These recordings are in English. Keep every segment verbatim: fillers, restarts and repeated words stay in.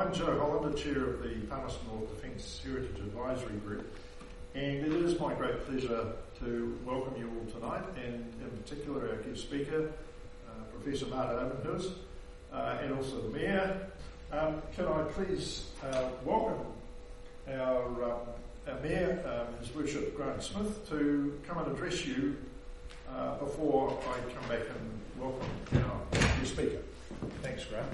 I'm Joe Hollander, Chair of the Palmerston North Defence Heritage Advisory Group, and it is my great pleasure to welcome you all tonight, and in particular our guest speaker, uh, Professor Marta Obenhuis, uh, and also the Mayor. Um, can I please uh, welcome our, uh, our Mayor, um, His Worship Grant Smith, to come and address you uh, before I come back and welcome our guest speaker. Thanks, Grant.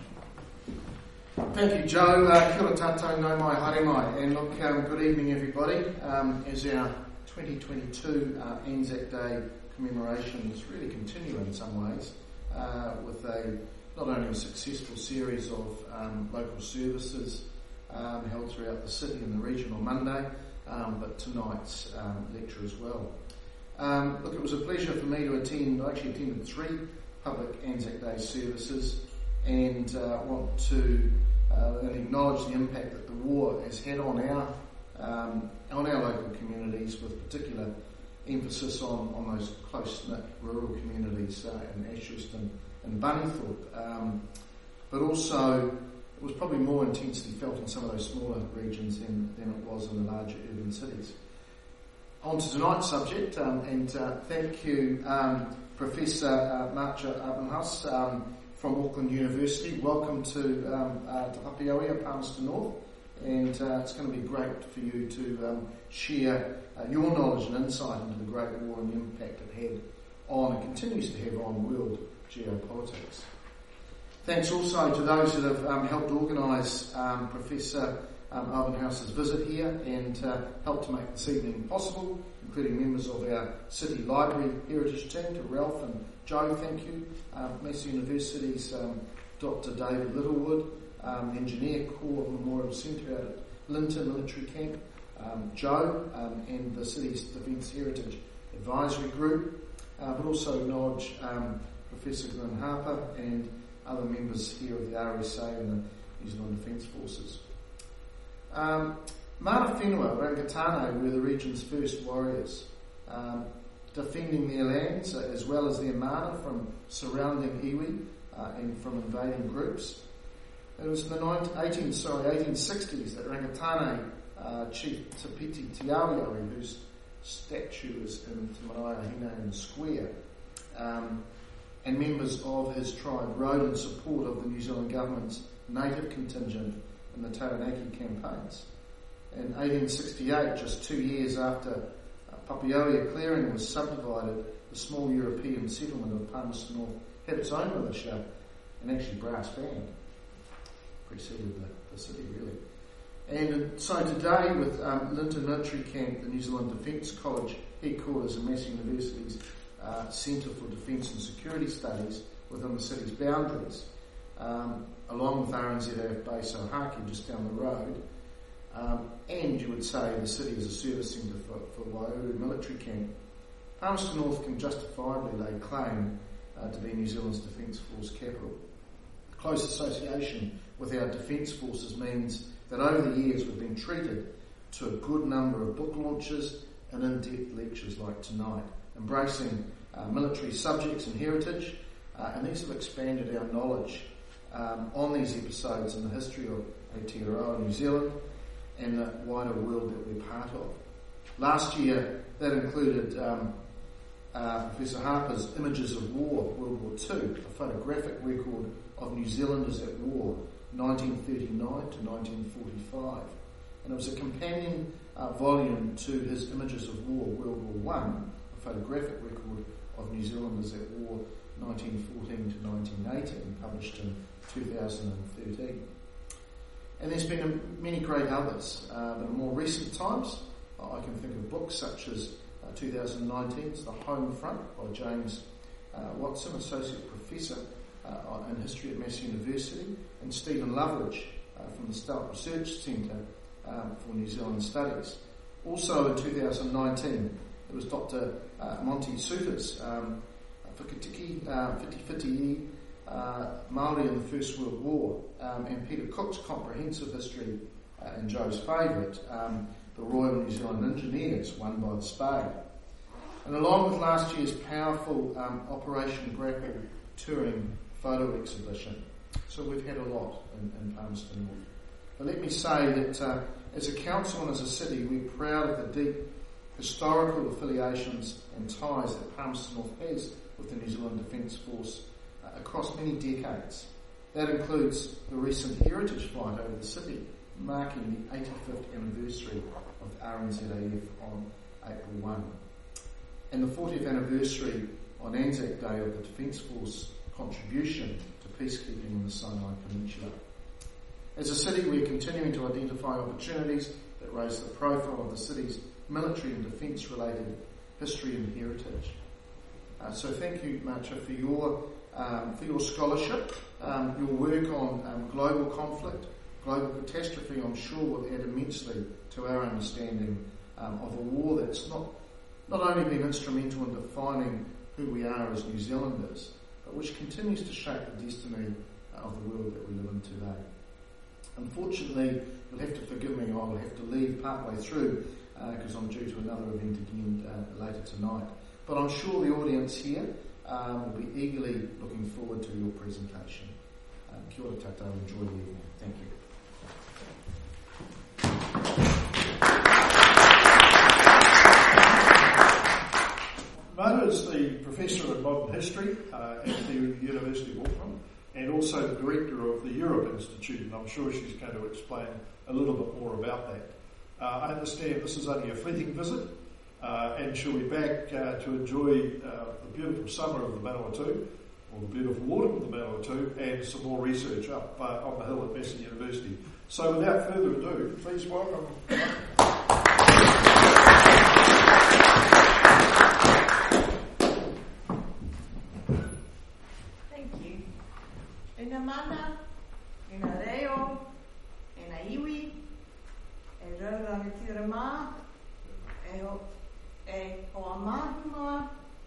Thank you, Joe. Uh, kia ora tātou, nau mai, haere mai. And look, um, good evening, everybody. Um, as our twenty twenty-two uh, Anzac Day commemorations really continue in some ways, uh, with a not only a successful series of um, local services um, held throughout the city and the region on Monday, um, but tonight's um, lecture as well. Um, look, it was a pleasure for me to attend. I actually attended three public Anzac Day services, and uh, want to uh, and acknowledge the impact that the war has had on our um, on our local communities, with particular emphasis on, on those close-knit rural communities uh, in Ashurst and Bunnythorpe. Um, but also, it was probably more intensely felt in some of those smaller regions than, than it was in the larger urban cities. On to tonight's subject, um, and uh, thank you, um, Professor uh, Marta Obenhuis, um, from Auckland University. Welcome to um, uh, Te Hapiaoia, Palmerston North, and uh, it's going to be great for you to um, share uh, your knowledge and insight into the Great War and the impact it had on and continues to have on world geopolitics. Thanks also to those that have um, helped organise um, Professor um, Obenhuis's visit here and uh, helped to make this evening possible, including members of our City Library Heritage team, to Ralph and Joe, thank you. Um, Massey University's um, Doctor David Littlewood, um, the Engineer Corps Memorial Centre out at Linton Military Camp, um, Joe, um, and the City's Defence Heritage Advisory Group, uh, but also acknowledge um, Professor Glenn Harper and other members here of the R S A and the New Zealand Defence Forces. Um, Mana Whenua, Rangitane, were the region's first warriors, um, defending their lands uh, as well as their mana from surrounding iwi uh, and from invading groups. It was in the eighteen, sorry, eighteen sixties that Rangitane uh, Chief Tapiti Tiawiari, whose statue is in Te Maraea Hine Square, um, and members of his tribe rode in support of the New Zealand government's native contingent in the Taranaki campaigns. In eighteen sixty-eight, just two years after uh, Papiaoia clearing was subdivided, the small European settlement of Palmerston North had its own militia and actually brass band. Preceded the, the city, really. And so today, with um, Linton Military Camp, the New Zealand Defence College headquarters, and Massey University's uh, Centre for Defence and Security Studies within the city's boundaries, um, along with R N Z A F base Ohaki just down the road, um, and you would say the city is a service centre for, for Waiouru Military Camp, Palmerston North can justifiably lay claim uh, to be New Zealand's Defence Force capital. Close association with our Defence Forces means that over the years we've been treated to a good number of book launches and in-depth lectures like tonight, embracing uh, military subjects and heritage, uh, and these have expanded our knowledge um, on these episodes in the history of Aotearoa, New Zealand, and the wider world that we're part of. Last year, that included um, uh, Professor Harper's Images of War, World War Two, a photographic record of New Zealanders at war, nineteen thirty-nine to nineteen forty-five. And it was a companion uh, volume to his Images of War, World War One, a photographic record of New Zealanders at war, nineteen fourteen to nineteen eighteen, published in two thousand thirteen. And there's been many great others. Uh, but in more recent times, I can think of books such as uh, two thousand nineteen's The Home Front by James uh, Watson, Associate Professor uh, in History at Massey University, and Stephen Loveridge uh, from the Stout Research Centre um, for New Zealand Studies. Also in two thousand nineteen, it was Doctor Uh, Monty Suter's um, Whakatiki, uh, Whiti uh, Māori in the First World War, um, and Peter Cook's comprehensive history, uh, and Joe's favourite, um, the Royal New Zealand Engineers, won by the Spade. And along with last year's powerful um, Operation Grapple touring photo exhibition, So we've had a lot in, in Palmerston North. But let me say that uh, as a council and as a city, we're proud of the deep historical affiliations and ties that Palmerston North has with the New Zealand Defence Force uh, across many decades. That includes the recent heritage flight over the city, marking the eighty-fifth anniversary of R N Z A F on April first, and the fortieth anniversary on Anzac Day of the Defence Force contribution to peacekeeping in the Sinai Peninsula. As a city, we are continuing to identify opportunities that raise the profile of the city's military and defence-related history and heritage. Uh, so thank you, Marcia, for your um, for your scholarship, um, your work on um, global conflict, global catastrophe. I'm sure will add immensely to our understanding um, of a war that's not not only been instrumental in defining who we are as New Zealanders, but which continues to shape the destiny of the world that we live in today. Unfortunately, you'll have to forgive me, I will have to leave partway through because uh, I'm due to another event again uh, later tonight. But I'm sure the audience here um, will be eagerly looking forward to your presentation. Um, kia ora tātou, enjoy the evening. Thank you. Mona is the Professor of Modern History uh, at the University of Auckland and also the Director of the Europe Institute, and I'm sure she's going to explain a little bit more about that. Uh, I understand this is only a fleeting visit, uh, and she'll be back uh, to enjoy uh, the beautiful summer of the Manawatu, or the beautiful autumn of the Manawatu, and some more research up uh, on the hill at Massey University. So without further ado, please welcome... Ina mana, ina reo, ina iwi, e raurangatira mā, e ho, e hoa mahima,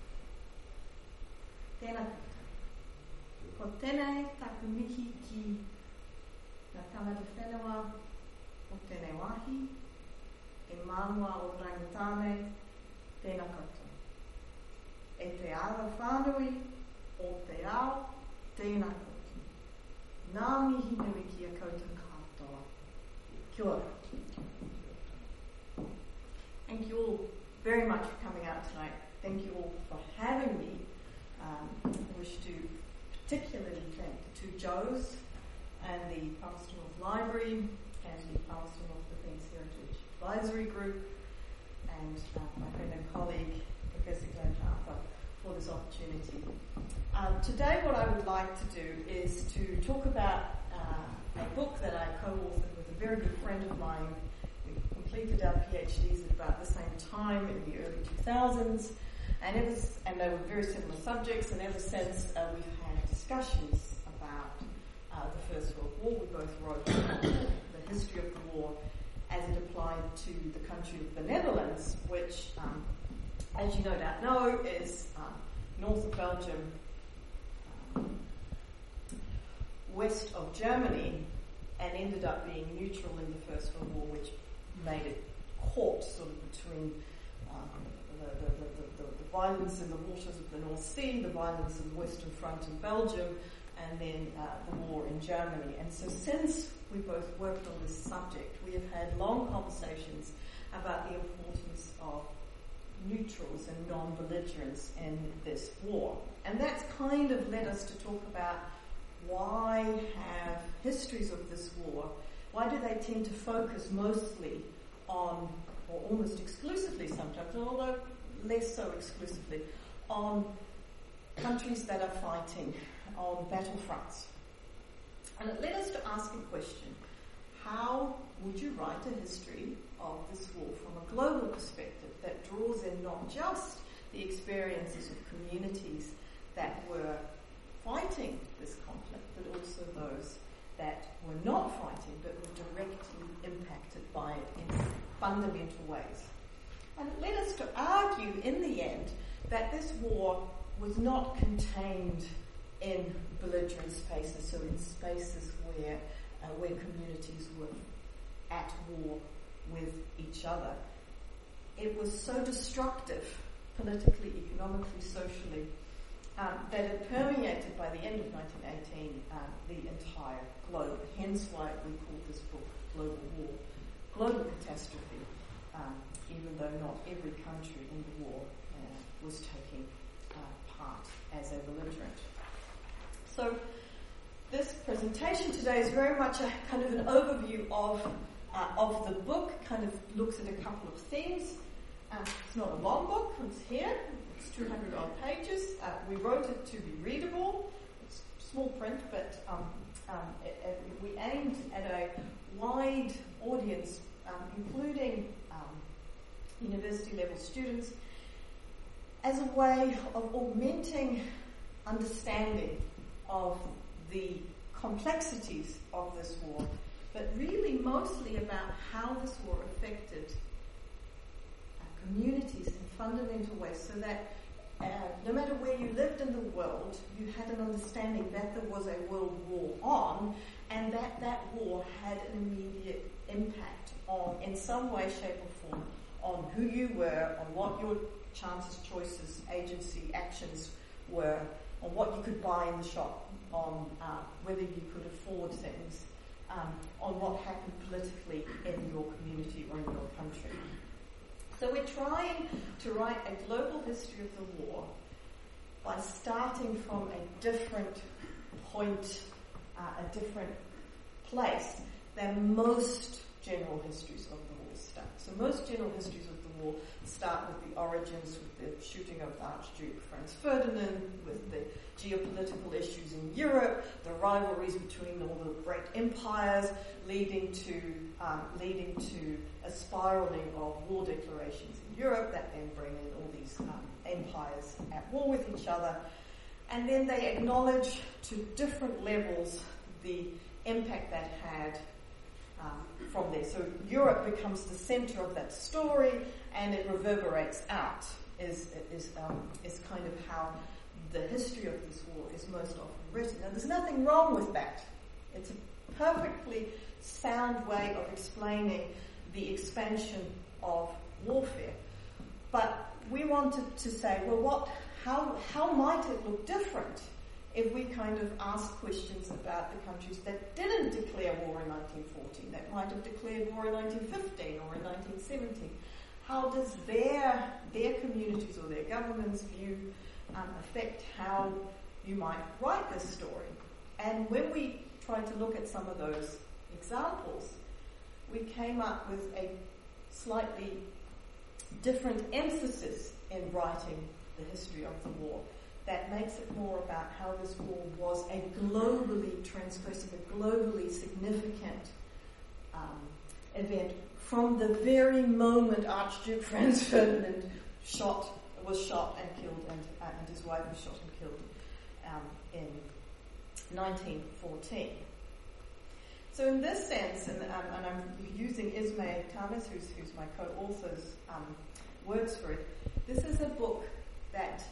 tēnā koutou. Ko tēnei taku mihi ki ngā tangata whenua o tēnei wāhi, e mānua o rangitāne, tēnā koutou. E te ara whānui o te ao, tēnā koutou. Nā mihi nui ki a koutou katoa. Kia ora. Thank you all very much for coming out tonight. Thank you all for having me. Um, I wish to particularly thank the two Joes and the Palmerston North Library and the Palmerston North Defence Heritage Advisory Group and uh, my friend and colleague, Professor Glenn Harper, for this opportunity. Um, today what I would like to do is to talk about uh, a book that I co-authored with a very good friend of mine. We completed our PhDs at about the same time in the early two thousands, and it was, and they were very similar subjects, and ever since uh, we've had discussions about uh, the First World War. We both wrote the history of the war as it applied to the country of the Netherlands, which, um, as you no doubt know, is um, north of Belgium, um, west of Germany, and ended up being neutral in the First World War, which made it caught sort of between um, the, the, the, the, the violence in the waters of the North Sea, the violence in the Western Front in Belgium, and then uh, the war in Germany. And so since we both worked on this subject, we have had long conversations about the importance of neutrals and non-belligerents in this war. And that's kind of led us to talk about why have histories of this war, why do they tend to focus mostly on, or almost exclusively sometimes, although less so exclusively, on countries that are fighting on battlefronts. And it led us to ask a question: how would you write a history of this war from a global perspective that draws in not just the experiences of communities that were fighting this conflict, but also those that were not fighting but were directly impacted by it in fundamental ways? And it led us to argue in the end that this war was not contained in belligerent spaces, so in spaces where uh, where communities were at war with each other. It was so destructive, politically, economically, socially, um, that had permeated by the end of nineteen eighteen um, the entire globe. Hence why we call this book Global War, Global Catastrophe, um, even though not every country in the war uh, was taking uh, part as a belligerent. So this presentation today is very much a kind of an overview of uh, of the book, kind of looks at a couple of themes. Uh, it's not a long book, it's here, it's two hundred odd pages. Uh, we wrote it to be readable. It's small print, but um, um, it, it, we aimed at a wide audience, um, including um, university level students, as a way of augmenting understanding of the complexities of this war, but really mostly about how this war affected uh, communities in fundamental ways, so that uh, no matter where you lived in the world, you had an understanding that there was a world war on, and that that war had an immediate impact on, in some way, shape or form, on who you were, on what your chances, choices, agency, actions were, on what you could buy in the shop, on uh, whether you could afford things, um, on what happened politically in your community or in your country. So we're trying to write a global history of the war by starting from a different point, uh, a different place than most general histories of the war start. So most general histories of the war start with the origins, with the shooting of Archduke Franz Ferdinand, with the geopolitical issues in Europe, the rivalries between all the great empires, leading to um, leading to a spiraling of war declarations in Europe that then bring in all these um, empires at war with each other, and then they acknowledge to different levels the impact that had um, from there. So Europe becomes the centre of that story, and it reverberates out. Is is um, is kind of how the history of this war is most often written. Now, there's nothing wrong with that. It's a perfectly sound way of explaining the expansion of warfare. But we wanted to say, well, what? How how might it look different if we kind of ask questions about the countries that didn't declare war in nineteen fourteen, that might have declared war in nineteen fifteen or in nineteen seventeen? How does their their communities or their governments' view um, affect how you might write this story? And when we tried to look at some of those examples, we came up with a slightly different emphasis in writing the history of the war that makes it more about how this war was a globally transgressive, a globally significant um, event from the very moment Archduke Franz Ferdinand shot, was shot and killed, and, uh, and his wife was shot and killed um, in nineteen fourteen. So in this sense, and, um, and I'm using Ismay Tamas, who's, who's my co-author's um, words for it, this is a book that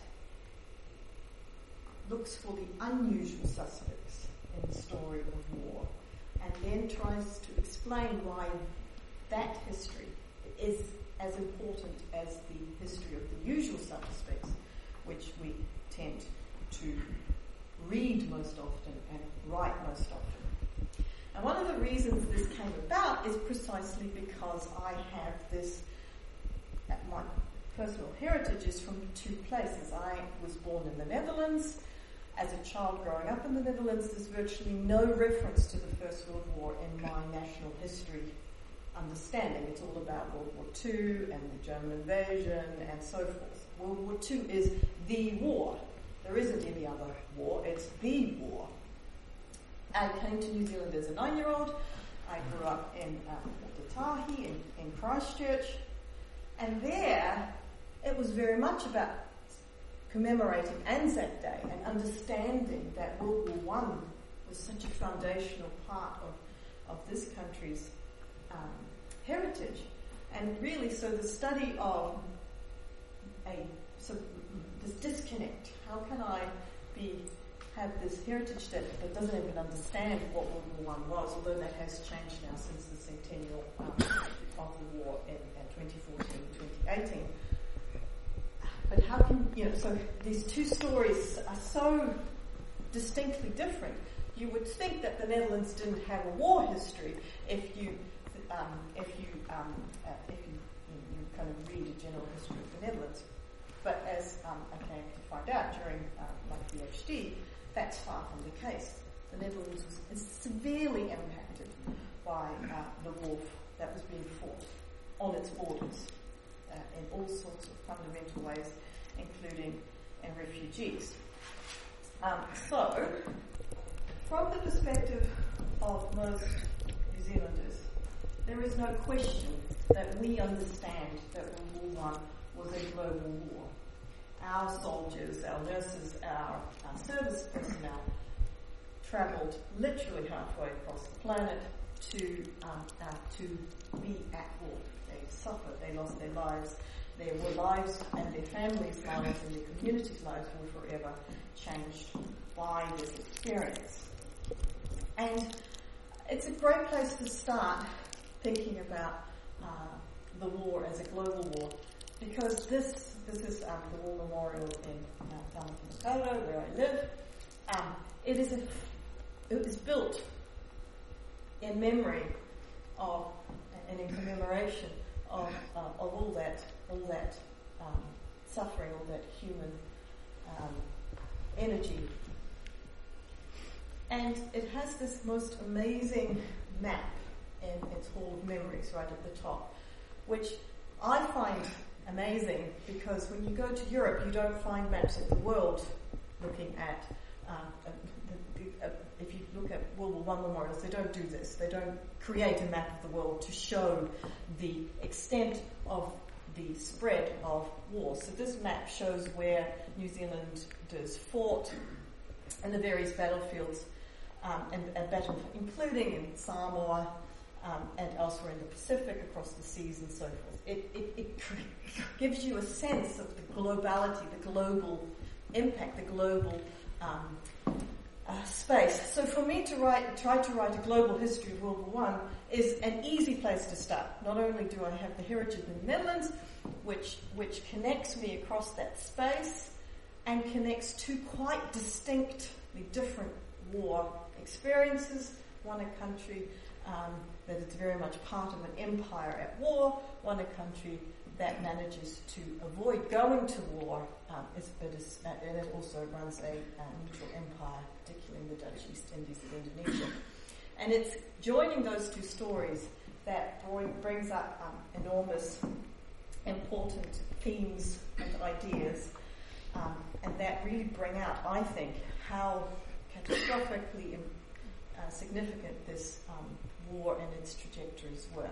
looks for the unusual suspects in the story of war, and then tries to explain why that history is as important as the history of the usual suspects, which we tend to read most often and write most often. And one of the reasons this came about is precisely because I have this, my personal heritage is from two places. I was born in the Netherlands. As a child growing up in the Netherlands, there's virtually no reference to the First World War in my national history understanding. It's all about World War Two and the German invasion and so forth. World War Two is the war. There isn't any other war. It's the war. I came to New Zealand as a nine-year-old. I grew up in uh, Port in, in Christchurch. And there, it was very much about commemorating Anzac Day and understanding that World War One was such a foundational part of, of this country's um, heritage. And really, so the study of a so this disconnect, how can I be have this heritage that, that doesn't even understand what World War One was, although that has changed now since the centennial um, of the war in, in twenty fourteen, twenty eighteen. but how can, you know, so these two stories are so distinctly different. You would think that the Netherlands didn't have a war history if you, um, if you, um, uh, if you, you, you kind of read a general history of the Netherlands. But as um, I came to find out during uh, my PhD, that's far from the case. The Netherlands was severely impacted by uh, the war that was being fought on its borders uh, in all sorts of fundamental ways, including in refugees. Um, so, from the perspective of most New Zealanders, there is no question that we understand that World War One was a global war. Our soldiers, our nurses, our, our service personnel travelled literally halfway across the planet to um, uh, to be at war. They suffered, they lost their lives. Their lives and their families' lives and their communities' lives were forever changed by this experience. And it's a great place to start thinking about uh, the war as a global war, because this this is um, the War Memorial in uh, Tamariki, where I live. Um, it is a, it was built in memory of and in commemoration of uh, of all that all that um, suffering, all that human um, energy. And it has this most amazing map in its Hall of Memories right at the top, which I find amazing because when you go to Europe, you don't find maps of the world looking at, uh, uh, the, uh, if you look at World War One memorials, they don't do this. They don't create a map of the world to show the extent of the spread of war. So this map shows where New Zealanders fought in the various battlefields, um, and, and battle, including in Samoa um, and elsewhere in the Pacific, across the seas and so forth. It, it, it gives you a sense of the globality, the global impact, the global um, uh, space. So for me to write, try to write a global history of World War One is an easy place to start. Not only do I have the heritage of the Netherlands, which which connects me across that space and connects two quite distinctly different war experiences. One a country um, that is very much part of an empire at war, one a country that manages to avoid going to war, um, is, but is, uh, and it also runs a uh, neutral empire, particularly in the Dutch East Indies and Indonesia. And it's joining those two stories that bring, brings up um, enormous, important themes and ideas, um, and that really bring out, I think, how catastrophically uh, significant this um, war and its trajectories were.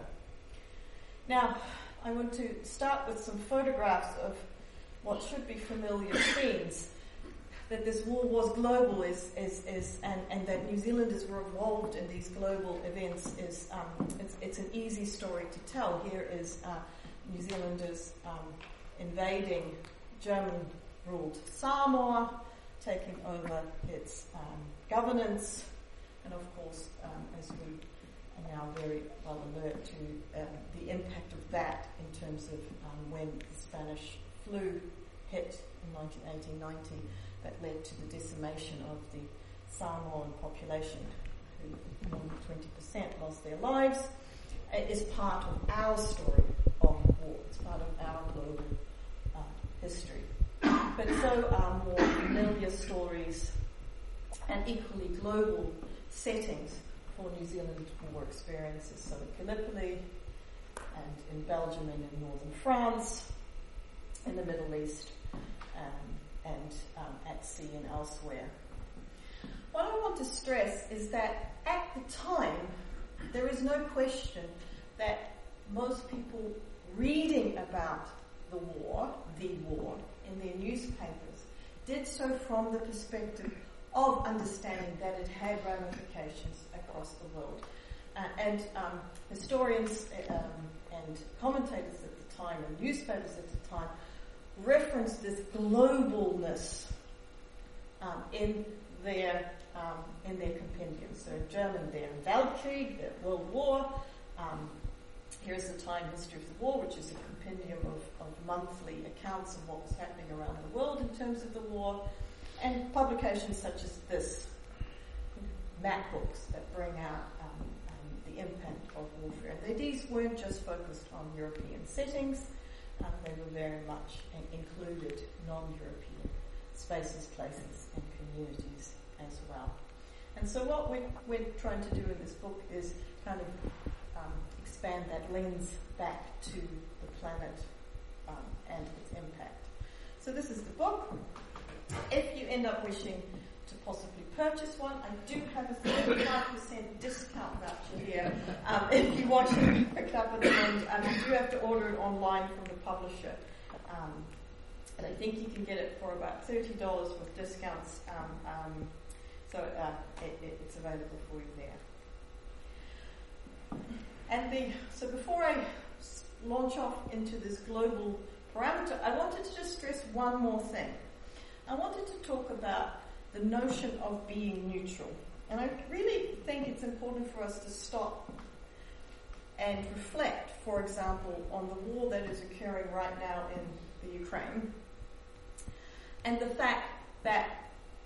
Now, I want to start with some photographs of what should be familiar scenes. That this war was global is, is, is and, and that New Zealanders were involved in these global events is um, it's, it's an easy story to tell. Here is uh, New Zealanders um, invading German-ruled Samoa, taking over its um, governance, and of course, um, as we are now very well alert to um, the impact of that in terms of um, when the Spanish flu hit in eighteen ninety, that led to the decimation of the Samoan population, who more than twenty percent lost their lives. It is part of our story of war. It's part of our global uh, history. But so are more familiar stories and equally global settings for New Zealand war experiences. So in Gallipoli and in Belgium and in northern France, in the Middle East, um, and um, at sea and elsewhere. What I want to stress is that at the time, there is no question that most people reading about the war, the war, in their newspapers, did so from the perspective of understanding that it had ramifications across the world. Uh, and um, historians um, and commentators at the time, and newspapers at the time, referenced this globalness um, in their um, in their compendiums. So in German, they're Weltkrieg, the World War. Um, Here's the Time History of the War, which is a compendium of, of monthly accounts of what was happening around the world in terms of the war, and publications such as this, map books that bring out um, um, the impact of warfare. And these weren't just focused on European settings, um, they were very much and included non-European spaces, places and communities as well. And so what we're, we're trying to do in this book is kind of um, expand that lens back to the planet um, and its impact. So this is the book. If you end up wishing to possibly purchase one, I do have a thirty-five percent discount voucher here. Um, if you want to pick it up at the end, um, you do have to order it online from the publisher. Um, and I think you can get it for about thirty dollars with discounts. Um, um, so uh, it, it, it's available for you there. And the so before I launch off into this global parameter, I wanted to just stress one more thing. I wanted to talk about the notion of being neutral. And I really think it's important for us to stop and reflect, for example, on the war that is occurring right now in the Ukraine, and the fact that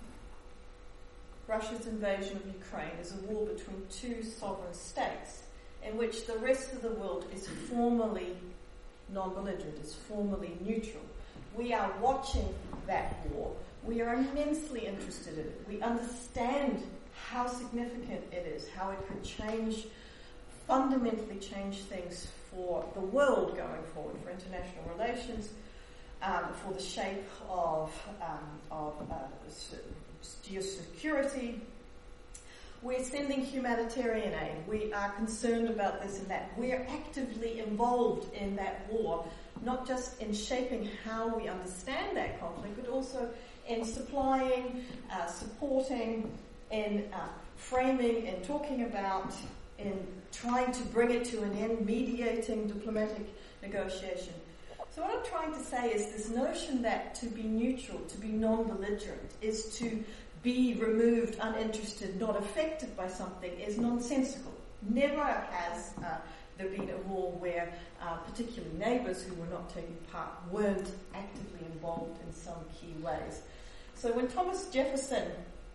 Russia's invasion of Ukraine is a war between two sovereign states in which the rest of the world is formally non-belligerent, is formally neutral. We are watching that war. We are immensely interested in it. We understand how significant it is, how it could change, fundamentally change things for the world going forward, for international relations, um, for the shape of, um, of uh, geosecurity. We're sending humanitarian aid. We are concerned about this and that. We are actively involved in that war, not just in shaping how we understand that conflict, but also in supplying, uh, supporting, in uh, framing, in talking about, in trying to bring it to an end, mediating diplomatic negotiation. So what I'm trying to say is this notion that to be neutral, to be non-belligerent, is to be removed, uninterested, not affected by something, is nonsensical. Never has uh, there been a war where uh, particularly neighbours who were not taking part weren't actively involved in some key ways. So when Thomas Jefferson,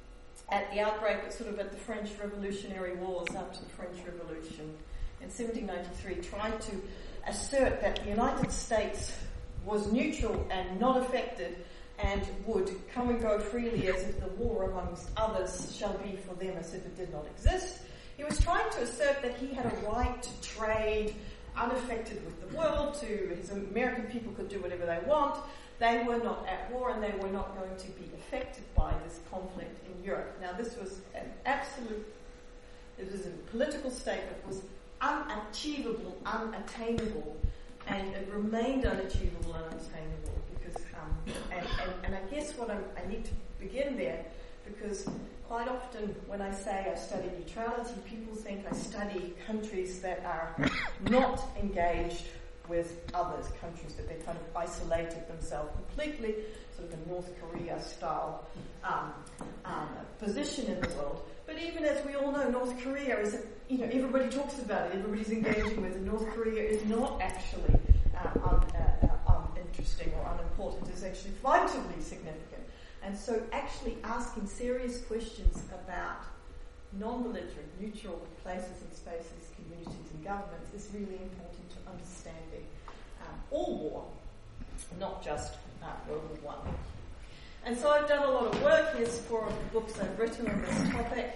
at the outbreak, sort of at the French Revolutionary Wars after the French Revolution in seventeen ninety-three, tried to assert that the United States was neutral and not affected and would come and go freely as if the war amongst others shall be for them as if it did not exist, he was trying to assert that he had a right to trade unaffected with the world, to his American people could do whatever they want. They were not at war and they were not going to be affected by this conflict in Europe. Now this was an absolute, it was a political statement, it was unachievable, unattainable, and it remained unachievable and unattainable because, um, and, and, and I guess what I'm, I need to begin there, because quite often when I say I study neutrality, people think I study countries that are not engaged with others, countries that they kind of isolated themselves completely, sort of a North Korea style um, um, position in the world. But even as we all know, North Korea is, a, you know, everybody talks about it, everybody's engaging with it. North Korea is not actually uh, un, uh, uh, uninteresting or unimportant, it's actually vitally significant. And so actually asking serious questions about non-belligerent, neutral places and spaces, communities and governments is really important to understanding um, all war, not just uh, World War One. And so I've done a lot of work. Here's four of the books I've written on this topic,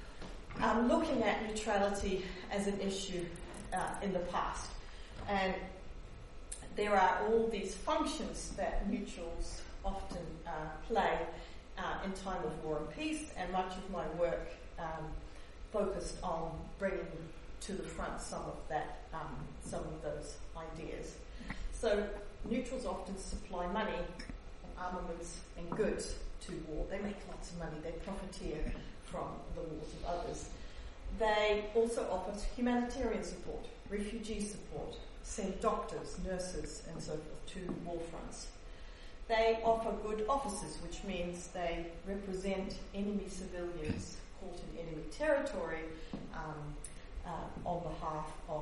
um, looking at neutrality as an issue uh, in the past. And there are all these functions that neutrals often uh, play uh, in time of war and peace, and much of my work um, focused on bringing to the front some of that, um, some of those ideas. So neutrals often supply money, armaments and goods to war. They make lots of money, they profiteer from the wars of others. They also offer humanitarian support, refugee support, send doctors, nurses and so forth to war fronts. They offer good offices, which means they represent enemy civilians caught in enemy territory um, uh, on behalf of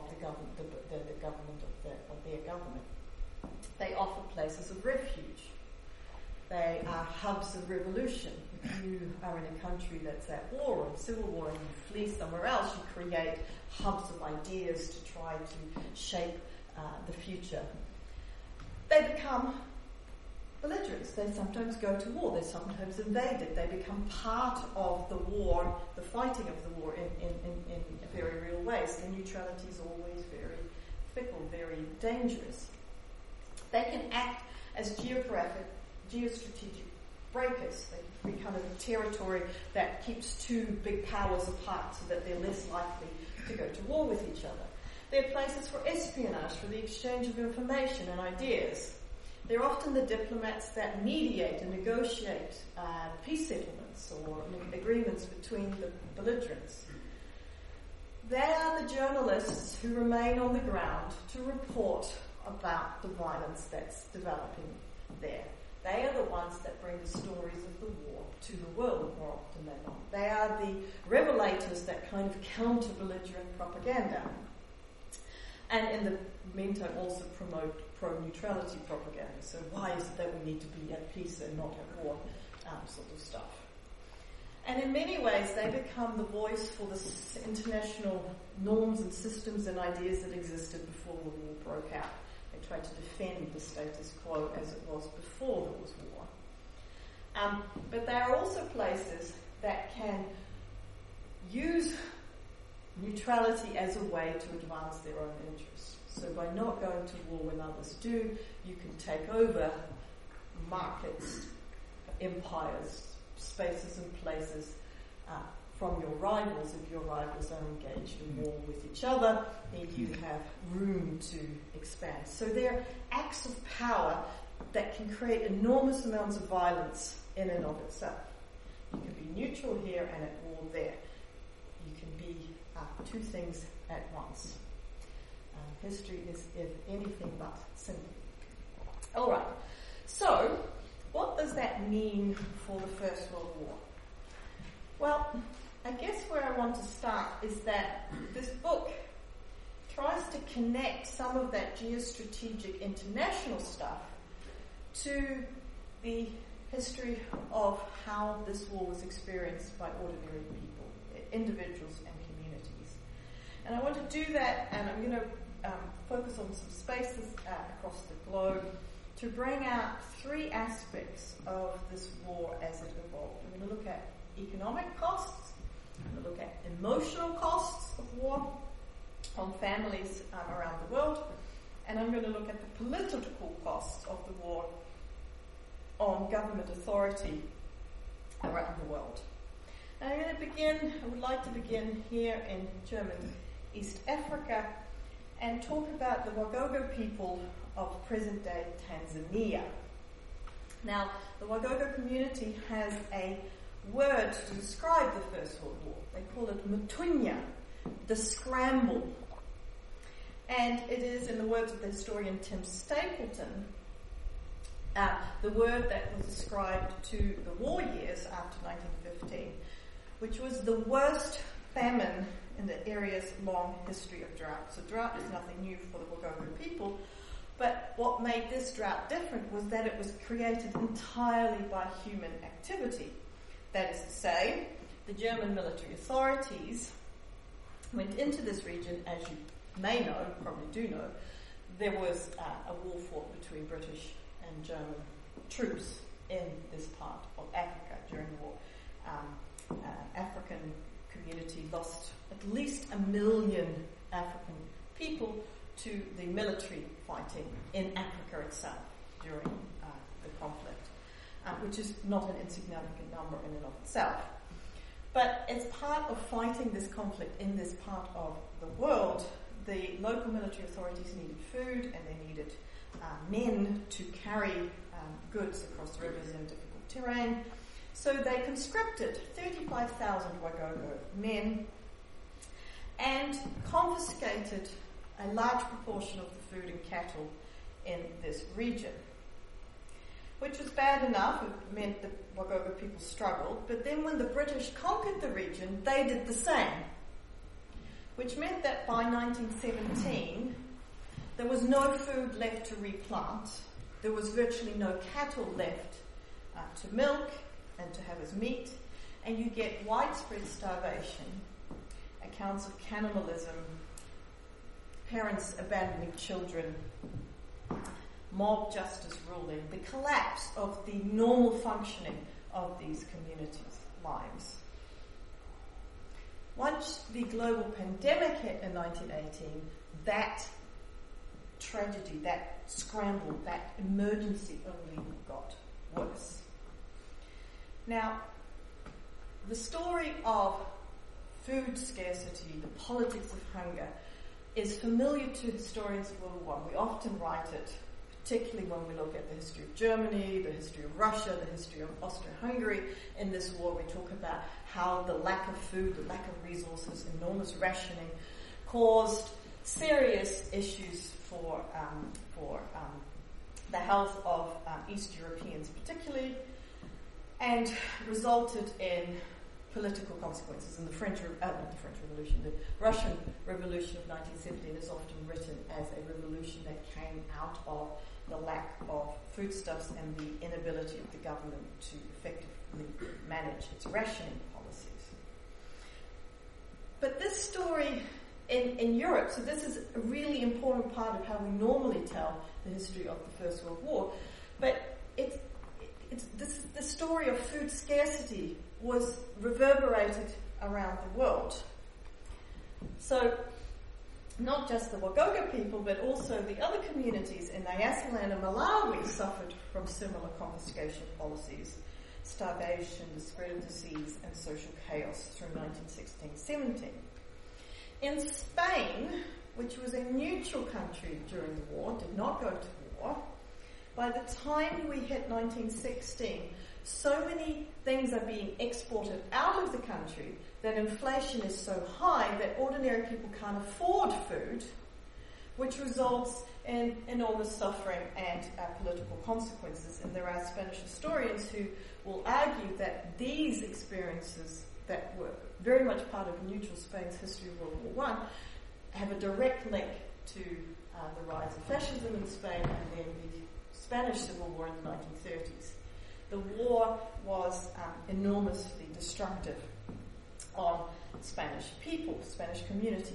the government, the, the, the government of, the, of their government. They offer places of refuge. They are hubs of revolution. If you are in a country that's at war or civil war and you flee somewhere else, you create hubs of ideas to try to shape uh, the future. They become belligerents. They sometimes go to war. They're sometimes invaded. They become part of the war, the fighting of the war in, in, in, in very real ways. Their neutrality is always very fickle, very dangerous. They can act as geographic, geostrategic breakers. They can be kind of a territory that keeps two big powers apart so that they're less likely to go to war with each other. They're places for espionage, for the exchange of information and ideas. They're often the diplomats that mediate and negotiate uh, peace settlements or agreements between the belligerents. They are the journalists who remain on the ground to report about the violence that's developing there. They are the ones that bring the stories of the war to the world more often than not. They are the revelators that kind of counter belligerent propaganda. And in the meantime also promote pro-neutrality propaganda. So why is it that we need to be at peace and not at war, um, sort of stuff. And in many ways they become the voice for the international norms and systems and ideas that existed before the war broke out. They try to defend the status quo as it was before there was war. Um, but they are also places that can use neutrality as a way to advance their own interests. So by not going to war when others do, you can take over markets, empires, spaces and places uh, from your rivals. If your rivals are engaged in war with each other, then you have room to expand. So they're acts of power that can create enormous amounts of violence in and of itself. You can be neutral here and at war there. You can be uh, two things at once. Uh, history is, if anything but simple. All right. So, what does that mean for the First World War? Well, I guess where I want to start is that this book tries to connect some of that geostrategic international stuff to the history of how this war was experienced by ordinary people, individuals and communities. And I want to do that, and I'm going to um, focus on some spaces uh, across the globe to bring out three aspects of this war as it evolved. I'm going to look at economic costs, I'm going to look at emotional costs of war on families um, around the world, and I'm going to look at the political costs of the war on government authority around the world. And I'm going to begin, I would like to begin here in German East Africa and talk about the Wagogo people of present-day Tanzania. Now, the Wagogo community has a word to describe the First World War. They call it Mtunya, the scramble. And it is, in the words of the historian Tim Stapleton, uh, the word that was ascribed to the war years after nineteen fifteen, which was the worst famine in the area's long history of drought. So drought is nothing new for the Wagogo people, but what made this drought different was that it was created entirely by human activity. That is to say, the German military authorities went into this region, as you may know, probably do know, there was uh, a war fought between British and German troops in this part of Africa during the war. Um, uh, African community lost at least a million African people to the military fighting in Africa itself during uh, the conflict, uh, which is not an insignificant number in and of itself. But as part of fighting this conflict in this part of the world, the local military authorities needed food and they needed uh, men to carry um, goods across rivers in difficult terrain. So they conscripted thirty-five thousand Wagogo men and confiscated a large proportion of the food and cattle in this region, which was bad enough. It meant the Wagogo people struggled, but then when the British conquered the region, they did the same, which meant that by nineteen seventeen, there was no food left to replant. There was virtually no cattle left uh, to milk and to have as meat. And you get widespread starvation, accounts of cannibalism, parents abandoning children, mob justice ruling, the collapse of the normal functioning of these communities' lives. Once the global pandemic hit in nineteen eighteen, that tragedy, that scramble, that emergency only got worse. Now, the story of food scarcity, the politics of hunger, is familiar to historians of World War One. We often write it, particularly when we look at the history of Germany, the history of Russia, the history of Austria-Hungary. In this war, we talk about how the lack of food, the lack of resources, enormous rationing, caused serious issues for um, for um, the health of um, East Europeans particularly, and resulted in political consequences. And the French, uh, not the French Revolution, the Russian Revolution of nineteen seventeen is often written as a revolution that came out of the lack of foodstuffs and the inability of the government to effectively manage its rationing policies. But this story in, in Europe, so this is a really important part of how we normally tell the history of the First World War, but it's, it's this, the story of food scarcity was reverberated around the world. So not just the Wagoga people, but also the other communities in Nyasaland and Malawi suffered from similar confiscation policies, starvation, the spread of disease, and social chaos through nineteen sixteen seventeen. In Spain, which was a neutral country during the war, did not go to war, by the time we hit nineteen sixteen, so many things are being exported out of the country that inflation is so high that ordinary people can't afford food, which results in enormous suffering and uh, political consequences. And there are Spanish historians who will argue that these experiences that were very much part of neutral Spain's history of World War One have a direct link to uh, the rise of fascism in Spain and then the Spanish Civil War in the nineteen thirties. The war was um, enormously destructive on Spanish people, Spanish community.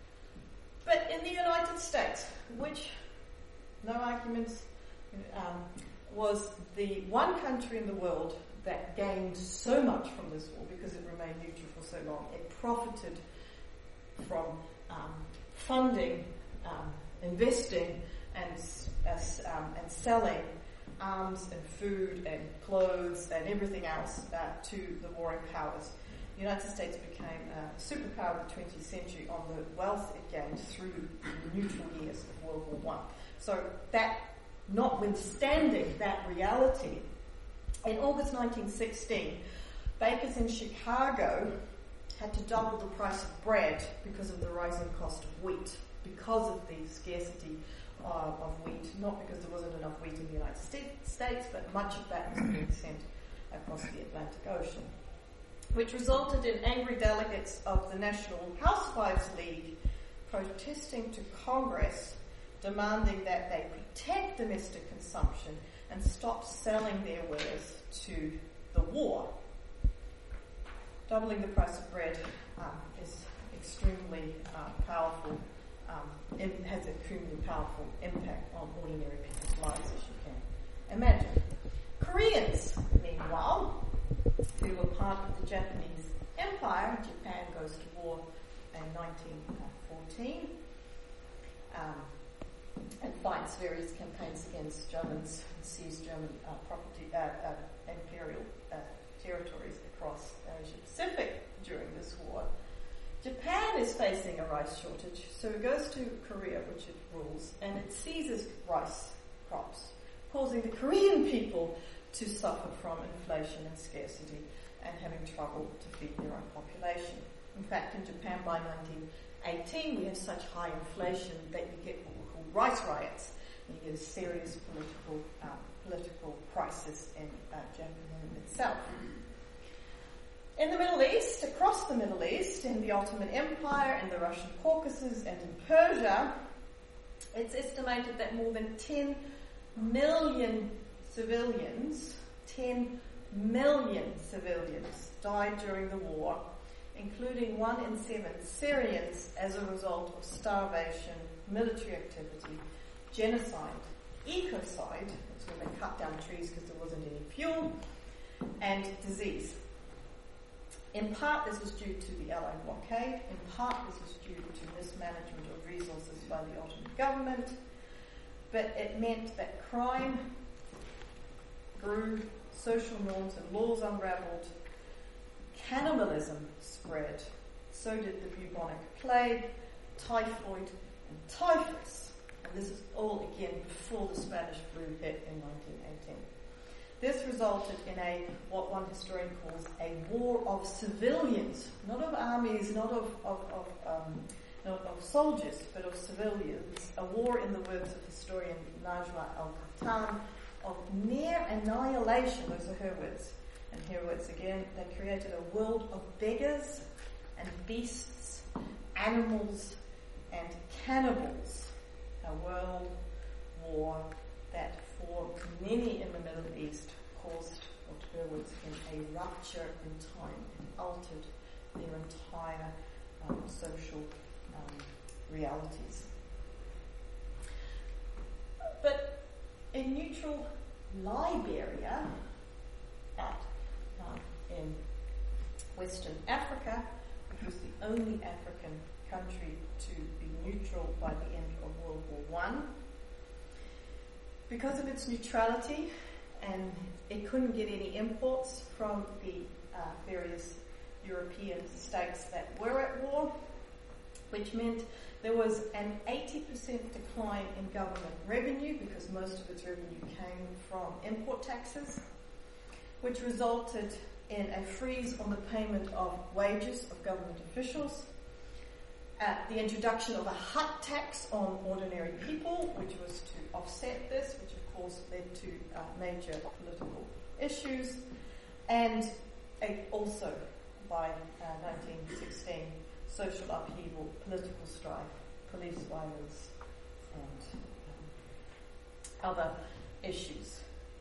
But in the United States, which, no arguments, um, was the one country in the world that gained so much from this war because it remained neutral for so long. It profited from um, funding, um, investing, and, uh, um, and selling arms and food and clothes and everything else uh, to the warring powers. The United States became a superpower of the twentieth century on the wealth it gained through the neutral years of World War One. So that, notwithstanding that reality, in August nineteen sixteen, bakers in Chicago had to double the price of bread because of the rising cost of wheat, because of the scarcity uh, of wheat, not because there wasn't enough wheat in the United States, but much of that was being sent across the Atlantic Ocean, which resulted in angry delegates of the National Housewives League protesting to Congress, demanding that they protect domestic consumption and stop selling their wares to the war. Doubling the price of bread um, is extremely uh, powerful, um, it has an extremely powerful impact on ordinary people's lives, as you can imagine. Koreans, meanwhile, who were part of the Japanese Empire, Japan goes to war in nineteen fourteen, um, and fights various campaigns against Germans, seized German uh, property, uh, uh, imperial uh, territories across Asia Pacific during this war. Japan is facing a rice shortage, so it goes to Korea, which it rules, and it seizes rice crops, causing the Korean people to suffer from inflation and scarcity and having trouble to feed their own population. In fact, in Japan by nineteen eighteen, we have such high inflation that you get what we call rice riots, and you get a serious political um, political crisis in uh, Japan itself. In the Middle East, across the Middle East, in the Ottoman Empire, in the Russian Caucasus, and in Persia, it's estimated that more than ten million civilians, ten million civilians died during the war, including one in seven Syrians as a result of starvation, military activity, genocide, ecocide, that's when they cut down trees because there wasn't any fuel, and disease. In part, this was due to the Allied blockade. In part, this was due to mismanagement of resources by the Ottoman government. But it meant that crime grew, social norms and laws unravelled, cannibalism spread, so did the bubonic plague, typhoid, and typhus. And this is all, again, before the Spanish flu hit in nineteen eighteen. This resulted in a, what one historian calls a war of civilians, not of armies, not of, of, of, um, not of soldiers, but of civilians. A war, in the words of historian Najma al-Qattan, of near annihilation. Those are her words. And her words again, they created a world of beggars and beasts, animals and cannibals. A world war that for many in the Middle East caused, what her words again, a rupture in time and altered their entire um, social um, realities. But in neutral Liberia, at, um, in Western Africa, which was the only African country to be neutral by the end of World War One, because of its neutrality, and it couldn't get any imports from the uh, various European states that were at war, which meant there was an eighty percent decline in government revenue because most of its revenue came from import taxes, which resulted in a freeze on the payment of wages of government officials, uh, the introduction of a hut tax on ordinary people, which was to offset this, which of course led to uh, major political issues, and a, also by uh, nineteen sixteen, social upheaval, political strife, police violence, and um, other issues.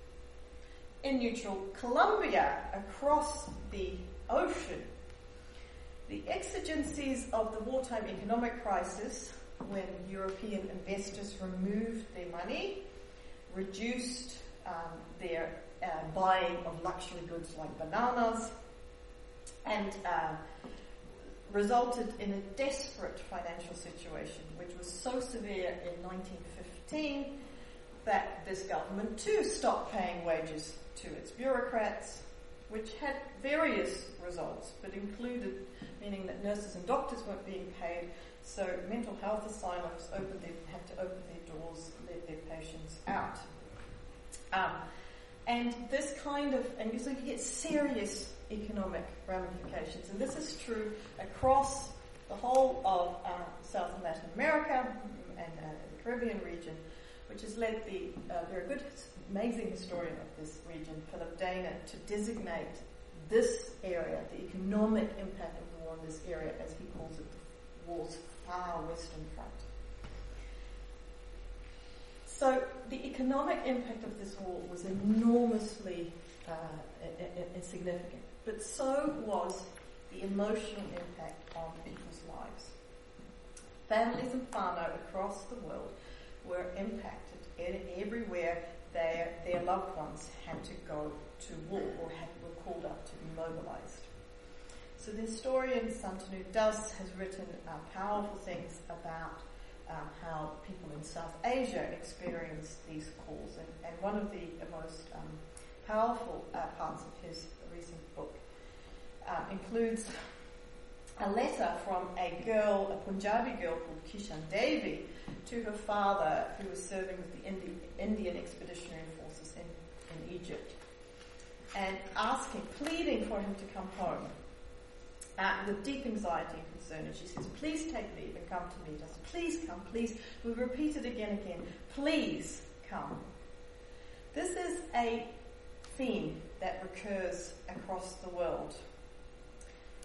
In neutral Colombia, across the ocean, the exigencies of the wartime economic crisis, when European investors removed their money, reduced um, their uh, buying of luxury goods like bananas, and uh, resulted in a desperate financial situation, which was so severe in nineteen fifteen that this government too stopped paying wages to its bureaucrats, which had various results, but included meaning that nurses and doctors weren't being paid, so mental health asylums opened their, had to open their doors, let their patients out. Um, and this kind of, and so you get serious economic ramifications, and this is true across the whole of uh, South and Latin America and uh, the Caribbean region, which has led the uh, very good, amazing historian of this region, Philip Dana, to designate this area, the economic impact of the war in this area, as he calls it, the war's far western front. So the economic impact of this war was enormously uh, insignificant, but so was the emotional impact on people's lives. Families in Whānau across the world were impacted everywhere their, their loved ones had to go to war or had, were called up to be mobilized. So the historian Santanu Das has written uh, powerful things about um, how people in South Asia experience these calls, and, and one of the most um, powerful uh, parts of his recent book uh, includes a letter from a girl, a Punjabi girl called Kishan Devi, to her father, who was serving with the Indi- Indian Expeditionary Forces in, in Egypt, and asking, pleading for him to come home uh, with deep anxiety and concern. And she says, please take leave and come to meet us. Please come, please. We've repeated again and again. Please come. This is a theme that recurs across the world.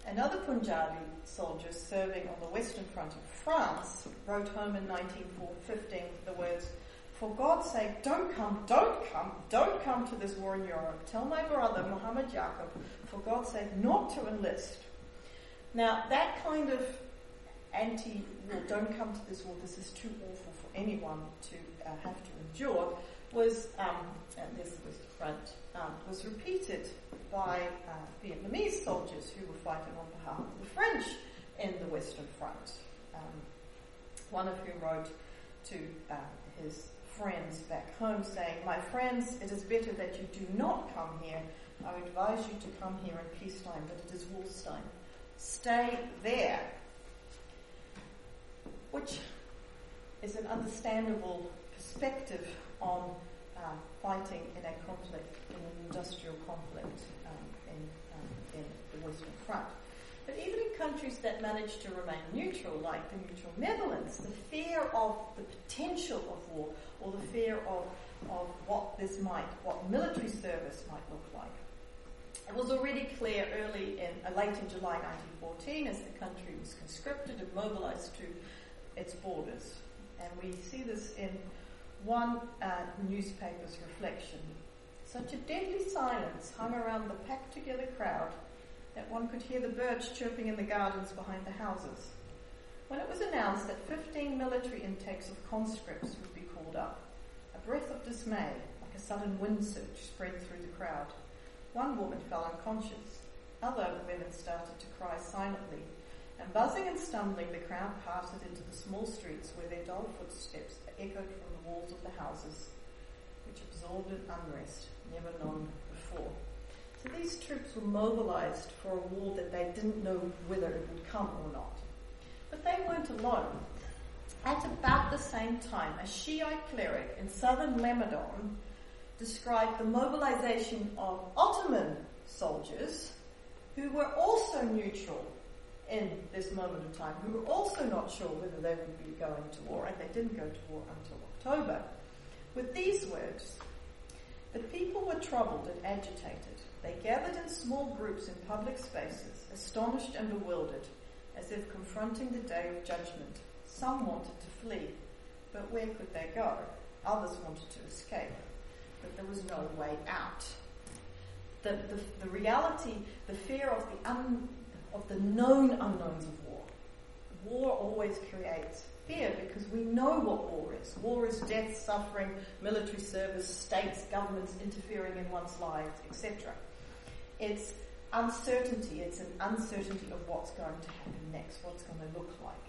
Another Punjabi soldier serving on the Western Front of France wrote home in nineteen fifteen the words, "For God's sake, don't come, don't come, don't come to this war in Europe. Tell my brother, Muhammad Yaqub, for God's sake, not to enlist." Now, that kind of anti-war, don't come to this war, this is too awful for anyone to uh, have to endure, was, um, and this was the front, um, was repeated by uh, Vietnamese soldiers who were fighting on behalf of the French in the Western Front. Um, one of whom wrote to uh, his friends back home saying, "My friends, it is better that you do not come here. I advise you to come here in peacetime, but it is wartime. Stay there." Which is an understandable perspective on uh, fighting in a conflict, in an industrial conflict um, in, um, in the Western Front. But even in countries that manage to remain neutral, like the neutral Netherlands, the fear of the potential of war, or the fear of, of what this might, what military service might look like. It was already clear early in, uh, late in July nineteen fourteen, as the country was conscripted and mobilized to its borders. And we see this in one uh, newspaper's reflection. Such a deadly silence hung around the packed-together crowd that one could hear the birds chirping in the gardens behind the houses. When it was announced that fifteen military intakes of conscripts would be called up, a breath of dismay, like a sudden wind surge, spread through the crowd. One woman fell unconscious. Other women started to cry silently, and buzzing and stumbling, the crowd parted into the small streets where their dull footsteps echoed from the walls of the houses, which absorbed an unrest never known before. So these troops were mobilized for a war that they didn't know whether it would come or not. But they weren't alone. At about the same time, a Shiite cleric in southern Lebanon described the mobilization of Ottoman soldiers who were also neutral in this moment of time, who were also not sure whether they would be going to war, and they didn't go to war until October, with these words: "The people were troubled and agitated. They gathered in small groups in public spaces, astonished and bewildered, as if confronting the day of judgment. Some wanted to flee, but where could they go? Others wanted to escape, but there was no way out." The, the, the reality, the fear of the un, of the known unknowns of war. War always creates fear because we know what war is. War is death, suffering, military service, states, governments interfering in one's lives, et cetera. It's uncertainty. It's an uncertainty of what's going to happen next, what's going to look like.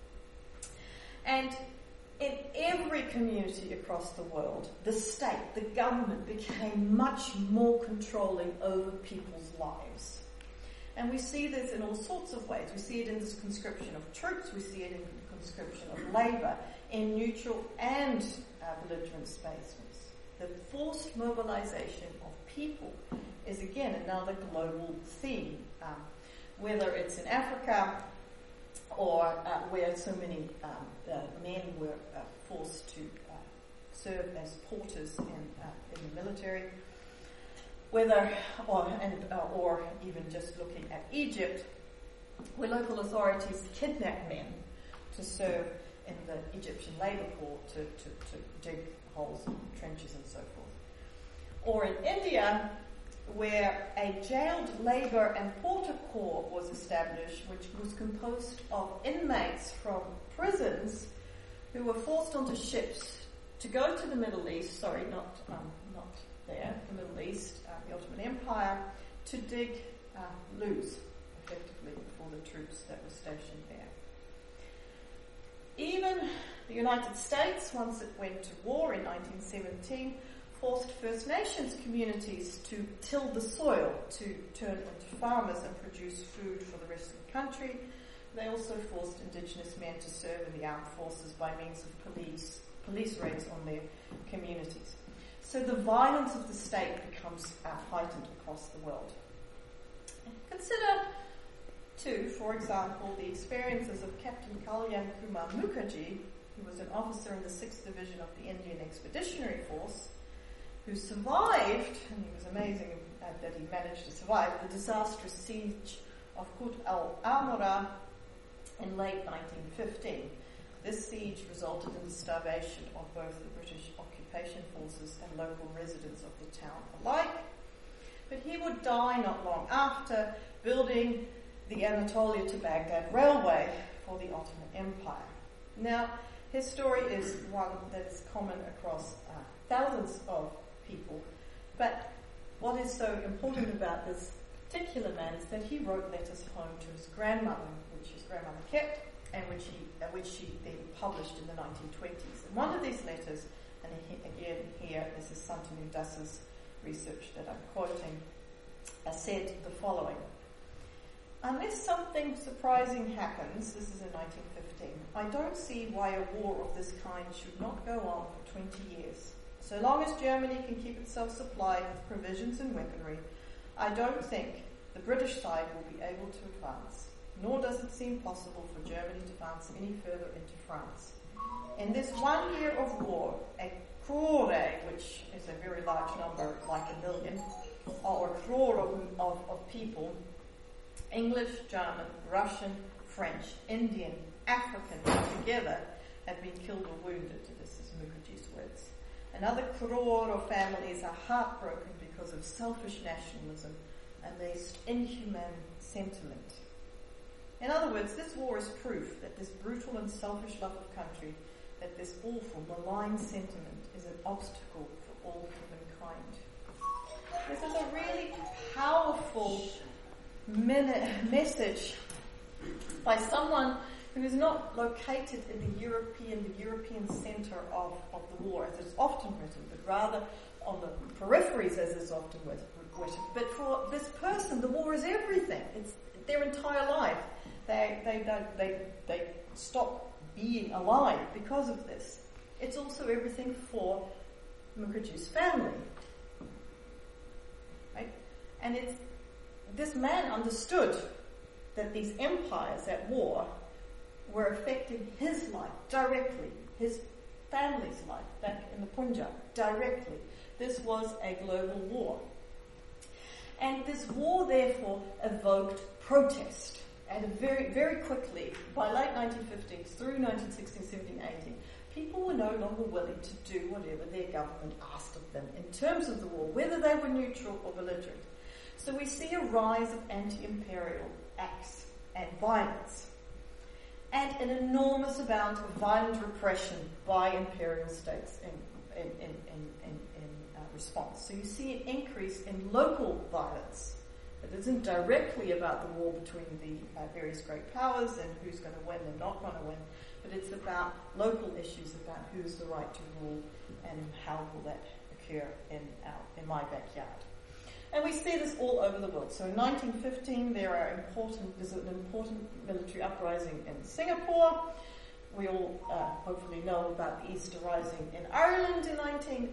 And in every community across the world, the state, the government became much more controlling over people's lives. And we see this in all sorts of ways. We see it in this conscription of troops, we see it in the conscription of labour, in neutral and uh, belligerent spaces. The forced mobilisation of people is again another global theme, um, whether it's in Africa or uh, where so many um, uh, men were uh, forced to uh, serve as porters in, uh, in the military, whether, or, and, uh, or even just looking at Egypt, where local authorities kidnap men to serve in the Egyptian labour corps to, to, to dig holes and trenches and so forth. Or in India, where a jailed labour and porter corps was established, which was composed of inmates from prisons who were forced onto ships to go to the Middle East, sorry, not um, not there, the Middle East, uh, the Ottoman Empire, to dig uh, loos, effectively, for the troops that were stationed there. Even the United States, once it went to war in nineteen seventeen, forced First Nations communities to till the soil, to turn into farmers and produce food for the rest of the country. They also forced Indigenous men to serve in the armed forces by means of police police raids on their communities. So the violence of the state becomes uh, heightened across the world. Consider, too, for example, the experiences of Captain Kalyan Kumar Mukherjee, who was an officer in the sixth Division of the Indian Expeditionary Force, who survived, and he was amazing uh, that he managed to survive, the disastrous siege of Kut al-Amara in late nineteen fifteen. This siege resulted in the starvation of both the British occupation forces and local residents of the town alike. But he would die not long after, building the Anatolia to Baghdad railway for the Ottoman Empire. Now, his story is one that's common across uh, thousands of people, but what is so important about this particular man is that he wrote letters home to his grandmother, which his grandmother kept, and which he, uh, which she then published in the nineteen twenties. And one of these letters, and he, again here, this is Santanu Das's research that I'm quoting, uh, said the following: "Unless something surprising happens," this is in nineteen fifteen, "I don't see why a war of this kind should not go on for twenty years. So long as Germany can keep itself supplied with provisions and weaponry, I don't think the British side will be able to advance, nor does it seem possible for Germany to advance any further into France. In this one year of war, a crore, which is a very large number, like a million, or a crore of, of, of people, English, German, Russian, French, Indian, African, together have been killed or wounded." This is Mukherjee's words. "Another crore of families are heartbroken because of selfish nationalism and their inhumane sentiment." In other words, this war is proof that this brutal and selfish love of country, that this awful, malign sentiment is an obstacle for all humankind. This is a really powerful min- message by someone who is not located in the European, the European centre of, of the war, as it's often written, but rather on the peripheries, as is often written. But for this person, the war is everything. It's their entire life. They they don't they they stop being alive because of this. It's also everything for Mukherjee's family, right? And it's this man understood that these empires at war were affecting his life directly, his family's life back in the Punjab directly. This was a global war. And this war, therefore, evoked protest. And very, very quickly, by late nineteen fifteens through nineteen sixteen, seventeen, eighteen, people were no longer willing to do whatever their government asked of them in terms of the war, whether they were neutral or belligerent. So we see a rise of anti-imperial acts and violence, and an enormous amount of violent repression by imperial states in, in, in, in, in, in uh, response. So you see an increase in local violence. It isn't directly about the war between the uh, various great powers and who's going to win and not going to win, but it's about local issues about who's the right to rule and how will that occur in our, in my backyard. And we see this all over the world. So in nineteen fifteen, there are important, there's an important military uprising in Singapore. We all uh, hopefully know about the Easter Rising in Ireland in nineteen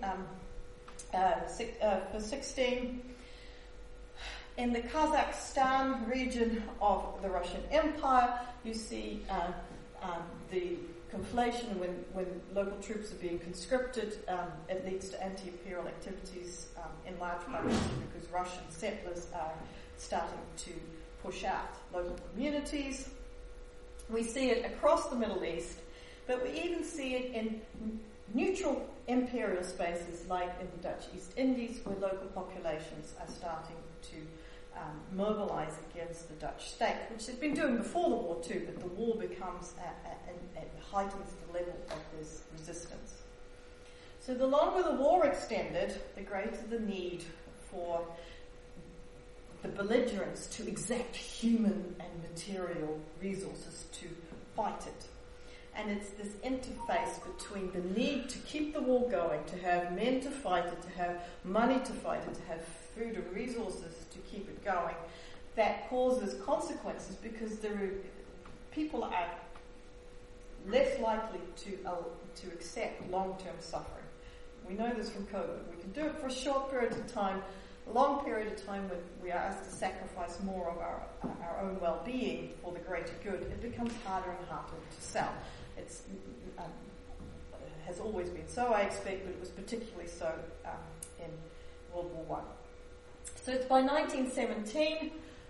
sixteen. In the Kazakhstan region of the Russian Empire, you see uh, um, the conflation when, when local troops are being conscripted. Um, it leads to anti-imperial activities um, in large part because Russian settlers are starting to push out local communities. We see it across the Middle East, but we even see it in neutral imperial spaces like in the Dutch East Indies, where local populations are starting to um, mobilise against the Dutch state, which they've been doing before the war too, but the war becomes and heightens the level of this resistance. So the longer the war extended, the greater the need for the belligerents to exact human and material resources to fight it. And it's this interface between the need to keep the war going, to have men to fight it, to have money to fight it, to have food and resources to keep it going, that causes consequences because there are, people are less likely to uh, to accept long-term suffering. We know this from COVID. We can do it for a short period of time. A long period of time when we are asked to sacrifice more of our our own well-being for the greater good, it becomes harder and harder to sell. It's um, it has always been so, I expect, but it was particularly so um, in World War One. So it's by nineteen seventeen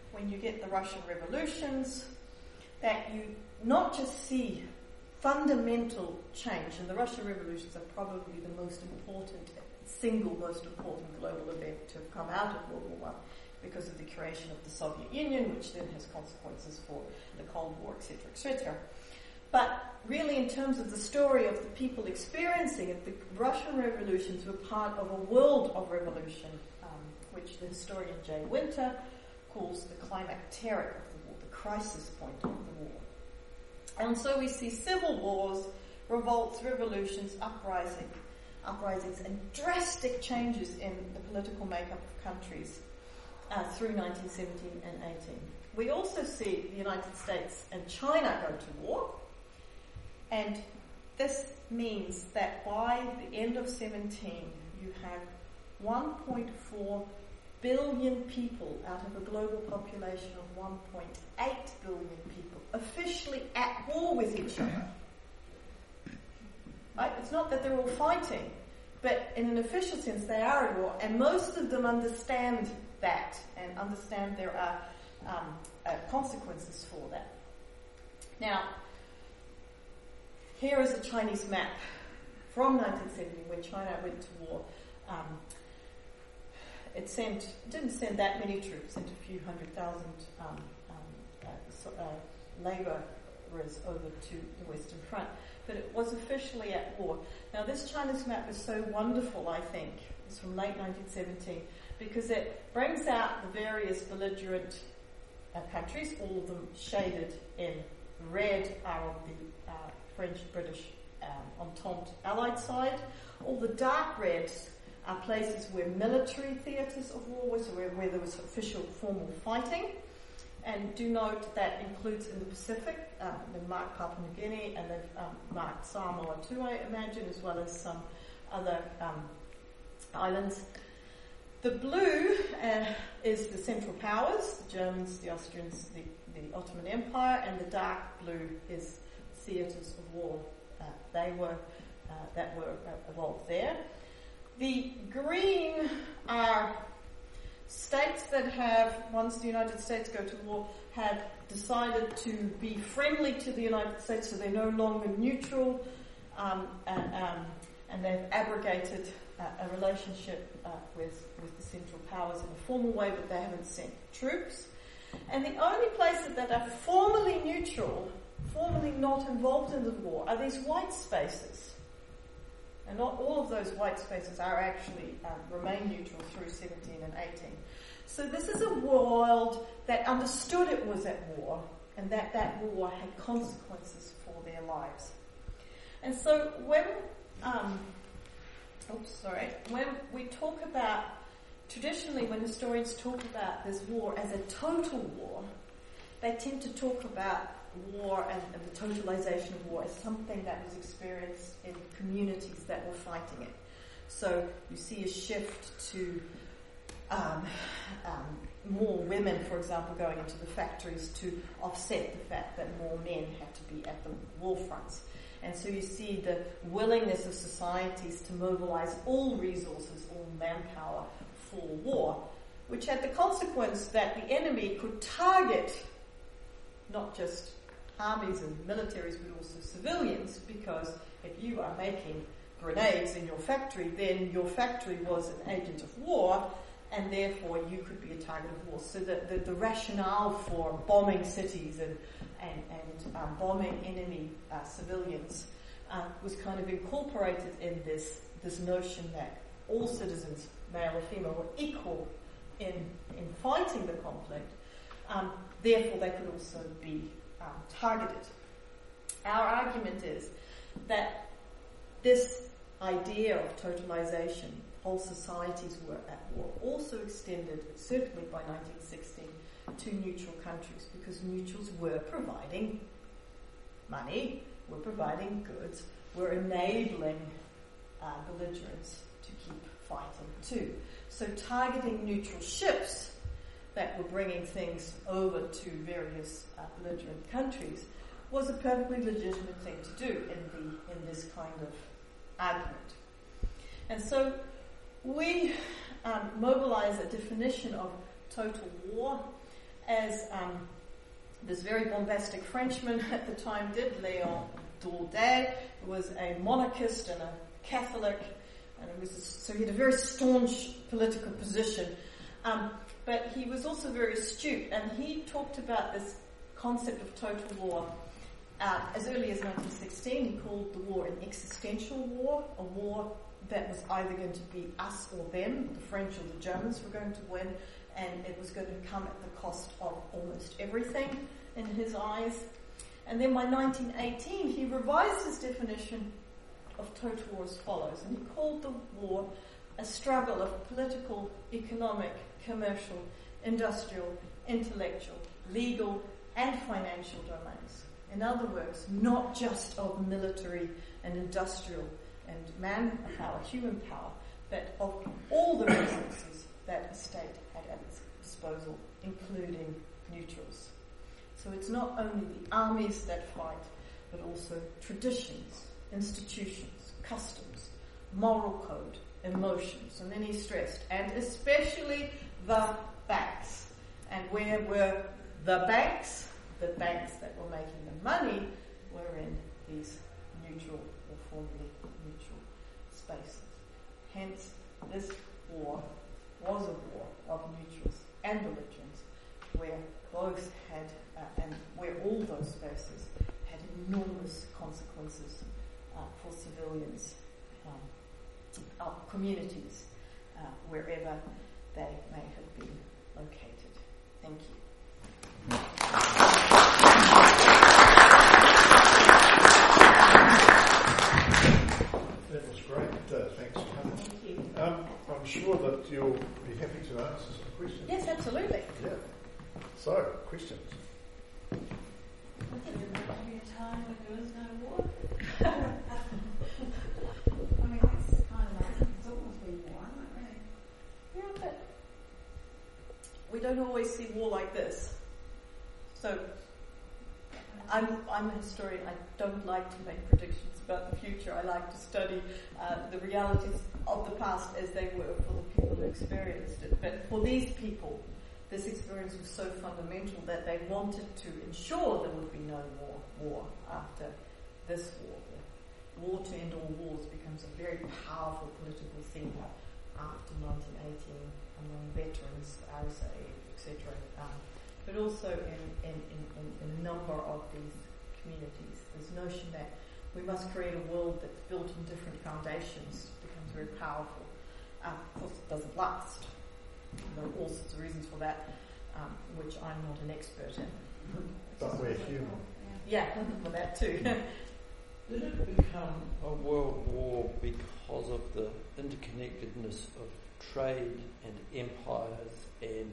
when you get the Russian revolutions, that you not just see fundamental change, and the Russian revolutions are probably the most important, single most important global event to have come out of World War One, because of the creation of the Soviet Union, which then has consequences for the Cold War, et cetera, et cetera. But really, in terms of the story of the people experiencing it, the Russian revolutions were part of a world of revolution, um, which the historian Jay Winter calls the climacteric of the war, the crisis point of the war. And so we see civil wars, revolts, revolutions, uprising, uprisings, and drastic changes in the political makeup of countries uh, through nineteen seventeen and eighteen. We also see the United States and China go to war. And this means that by the end of seventeen, you have one point four billion people out of a global population of one point eight billion people officially at war with each other. Right? It's not that they're all fighting, but in an official sense they are at war, and most of them understand that and understand there are um, uh, consequences for that. Now, here is a Chinese map from nineteen seventy when China went to war. Um, it sent didn't send that many troops, sent a few hundred thousand um, um, uh, so, uh, labourers over to the Western Front, but it was officially at war. Now, this Chinese map is so wonderful, I think. It's from late nineteen seventeen, because it brings out the various belligerent uh, countries, all of them shaded in red are on the uh, French, British, um, Entente Allied side. All the dark reds are places where military theatres of war were, so where, where there was official formal fighting. And do note that includes in the Pacific, um, they've marked Papua New Guinea, and they've um, marked Samoa too, I imagine, as well as some other um, islands. The blue uh, is the Central Powers, the Germans, the Austrians, the, the Ottoman Empire, and the dark blue is theatres of war. Uh, they were uh, that were uh, evolved there. The green are states that have, once the United States go to war, have decided to be friendly to the United States, so they're no longer neutral, um, and, um, and they've abrogated uh, a relationship uh, with, with the Central Powers in a formal way, but they haven't sent troops. And the only places that are formally neutral, formally not involved in the war, are these white spaces. And not all of those white spaces are actually um, remain neutral through seventeen and eighteen. So this is a world that understood it was at war, and that that war had consequences for their lives. And so when, um, oops, sorry, when we talk about, traditionally when historians talk about this war as a total war, they tend to talk about war and, and the totalization of war as something that was experienced in communities that were fighting it. So you see a shift to um, um, more women, for example, going into the factories to offset the fact that more men had to be at the war fronts. And so you see the willingness of societies to mobilize all resources, all manpower for war, which had the consequence that the enemy could target not just armies and militaries, but also civilians, because if you are making grenades in your factory, then your factory was an agent of war, and therefore you could be a target of war. So the, the, the rationale for bombing cities and, and, and um, bombing enemy uh, civilians uh, was kind of incorporated in this, this notion that all citizens, male or female, were equal in, in fighting the conflict. Um, therefore they could also be Um, targeted. Our argument is that this idea of totalization, whole societies were at war, also extended, certainly by nineteen sixteen, to neutral countries, because neutrals were providing money, were providing goods, were enabling uh, belligerents to keep fighting too. So targeting neutral ships that were bringing things over to various uh, belligerent countries was a perfectly legitimate thing to do in the in this kind of argument. And so we um, mobilize a definition of total war as um, this very bombastic Frenchman at the time did, Léon Daudet, who was a monarchist and a Catholic, and it was a, so he had a very staunch political position. Um, but he was also very astute, and he talked about this concept of total war uh, as early as nineteen sixteen. He called the war an existential war, a war that was either going to be us or them, the French or the Germans were going to win, and it was going to come at the cost of almost everything in his eyes. And then by nineteen eighteen, he revised his definition of total war as follows, and he called the war a struggle of political, economic, commercial, industrial, intellectual, legal, and financial domains. In other words, not just of military and industrial and manpower, human power, but of all the resources that a state had at its disposal, including neutrals. So it's not only the armies that fight, but also traditions, institutions, customs, moral code, emotions. And then he stressed, and especially the banks. And where were the banks? The banks that were making the money were in these neutral or formerly neutral spaces. Hence, this war was a war of neutrals and belligerents, where both had, uh, and where all those spaces had enormous consequences uh, for civilians, um, uh, communities, uh, wherever they may have been located. Thank you. That was great. Uh, thanks for coming. Thank you. Um, I'm sure that you'll be happy to answer some questions. Yes, absolutely. Yeah. So, questions? I think there might be a time when there was no war. I mean, that's kind of like, it's almost been war, isn't it, really? Yeah, but we don't always see war like this. So, I'm I'm a historian. I don't like to make predictions about the future. I like to study uh, the realities of the past as they were for the people who experienced it. But for these people, this experience was so fundamental that they wanted to ensure there would be no more war after this war. The war to end all wars becomes a very powerful political theme after nineteen eighteen among veterans, R S A, et cetera. Um, but also in, in, in, in a number of these communities. This notion that we must create a world that's built on different foundations becomes very powerful. Um, of course, it doesn't last. There are all sorts of reasons for that, um, which I'm not an expert in. But we're human. Yeah, for that too. Did it become a world war because of the interconnectedness of trade and empires, and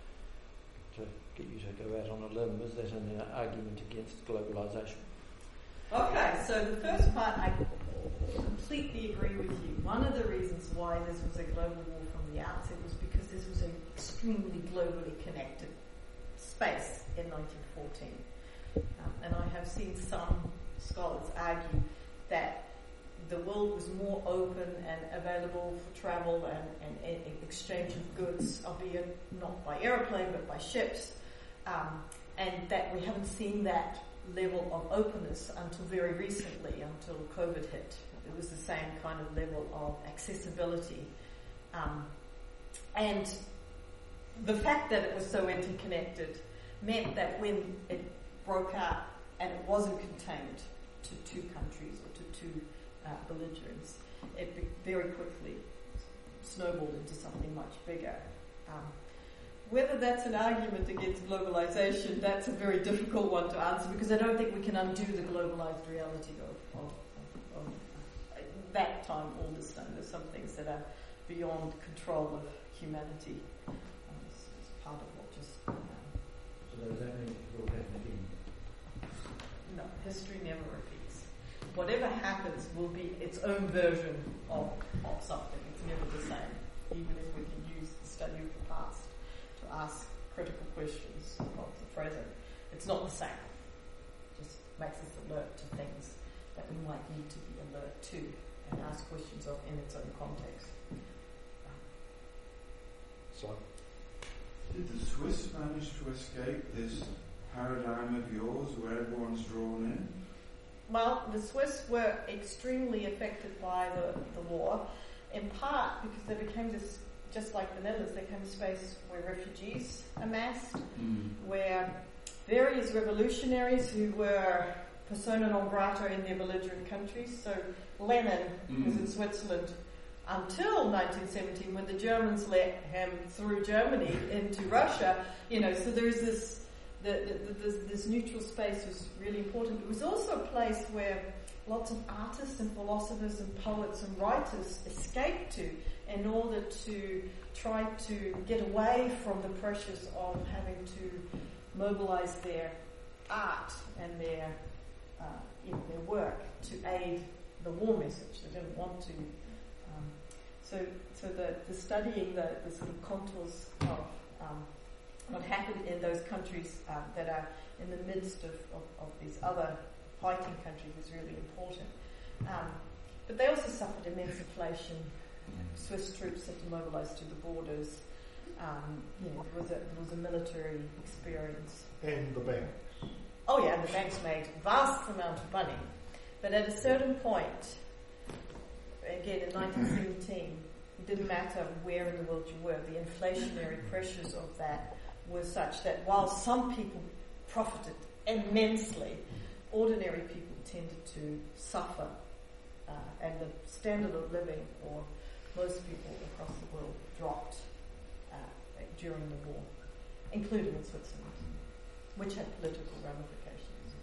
to get you to go out on a limb, is that an argument against globalisation? Okay, so the first part, I completely agree with you. One of the reasons why this was a global war from the outset was because this was an extremely globally connected space in nineteen fourteen. Um, and I have seen some scholars argue that the world was more open and available for travel and, and, and exchange of goods, albeit not by aeroplane but by ships, um, and that we haven't seen that level of openness until very recently, until COVID hit. It was the same kind of level of accessibility. Um, and the fact that it was so interconnected meant that when it broke out and it wasn't contained to two countries or to two uh, belligerents, it be- very quickly snowballed into something much bigger. Um, whether that's an argument against globalization, that's a very difficult one to answer, because I don't think we can undo the globalized reality of, of, of, of uh, that time all this time. There's some things that are beyond control of humanity. Um, it's, it's part of what just... Um, So does that mean it will happen again? No, history never repeats. Whatever happens will be its own version of, of something. It's never the same, even if we can use the study of the past to ask critical questions of the present. It's not the same. It just makes us alert to things that we might need to be alert to and ask questions of in its own context. So, Did the Swiss manage to escape this paradigm of yours where everyone's drawn in? Well, the Swiss were extremely affected by the, the war, in part because they became this, just like the Netherlands, they became a space where refugees amassed, Mm. where various revolutionaries who were persona non grata in their belligerent countries, so Lenin Mm. was in Switzerland until nineteen seventeen when the Germans let him through Germany into Russia, you know, so there's this The, the, the, this, this neutral space was really important. It was also a place where lots of artists and philosophers and poets and writers escaped to in order to try to get away from the pressures of having to mobilize their art and their uh, you know, their work to aid the war message. They didn't want to. Um, so so the, the studying the, the sort of contours of um, what happened in those countries uh, that are in the midst of, of, of these other fighting countries is really important. Um, but they also suffered immense inflation. Swiss troops had to mobilise to the borders. Um, you know, there was a there was a military experience. And the bank. Oh yeah, and the banks made vast amount of money. But at a certain point, again in nineteen seventeen, it didn't matter where in the world you were, the inflationary pressures of that were such that while some people profited immensely, ordinary people tended to suffer, uh, and the standard of living for most people across the world dropped uh, during the war, including in Switzerland, which had political ramifications.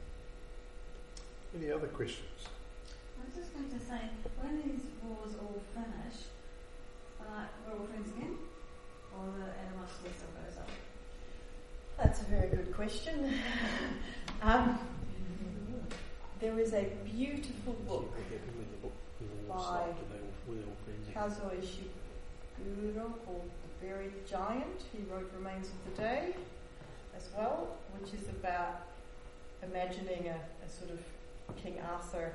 Any other questions? I was just going to say, when these wars all finish, uh, we're all friends again? Or the animal still goes up? That's a very good question. um, there is a beautiful book by Kazuo Ishiguro called The Buried Giant. He wrote Remains of the Day as well, which is about imagining a, a sort of King Arthur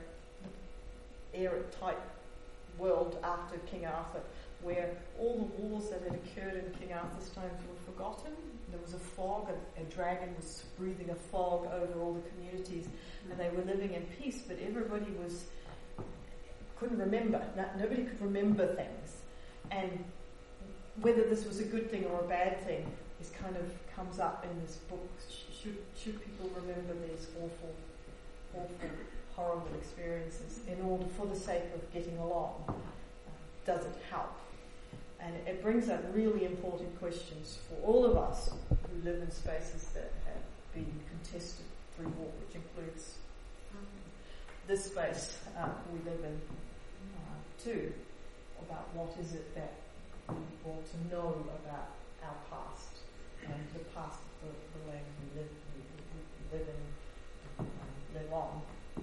era type world after King Arthur, where all the wars that had occurred in King Arthur's times were forgotten. There was a fog, a, a dragon was breathing a fog over all the communities, and they were living in peace, but everybody was couldn't remember. No, nobody could remember things. And whether this was a good thing or a bad thing is kind of comes up in this book. Should, should people remember these awful, awful, horrible experiences in order, for the sake of getting along? Uh, does it help? And it, it brings up really important questions for all of us who live in spaces that have been contested through war, which includes this space uh, we live in uh, too, about what is it that we want to know about our past and the past of the, the land we live, we, we live in, um, live on.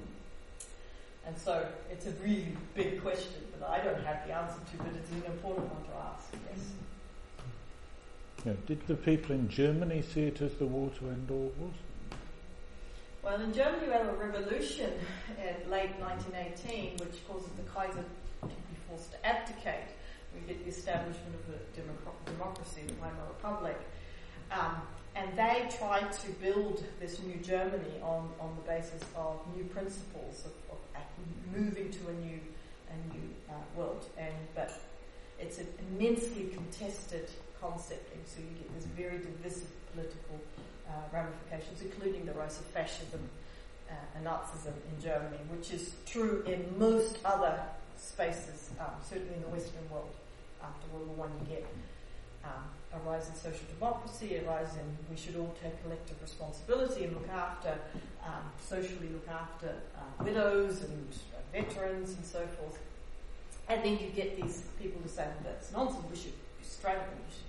And so it's a really big question that I don't have the answer to, but it's an important one to ask, yes. Yeah. Did the people in Germany see it as the war to end all wars? Well, in Germany we had a revolution in late nineteen eighteen, which causes the Kaiser to be forced to abdicate. We get the establishment of a democ- democracy, the Weimar Republic. Um, and they tried to build this new Germany on, on the basis of new principles of, of moving to a new a new uh, world. And but it's an immensely contested concept, and so you get this very divisive political uh, ramifications, including the rise of fascism uh, and Nazism in Germany, which is true in most other spaces, um, certainly in the Western world. After World War One, you get um, a rise in social democracy, a rise in we should all take collective responsibility and look after, um, socially look after uh, widows and uh, veterans and so forth. And then you get these people who say, well, that's nonsense, we should be straight, we should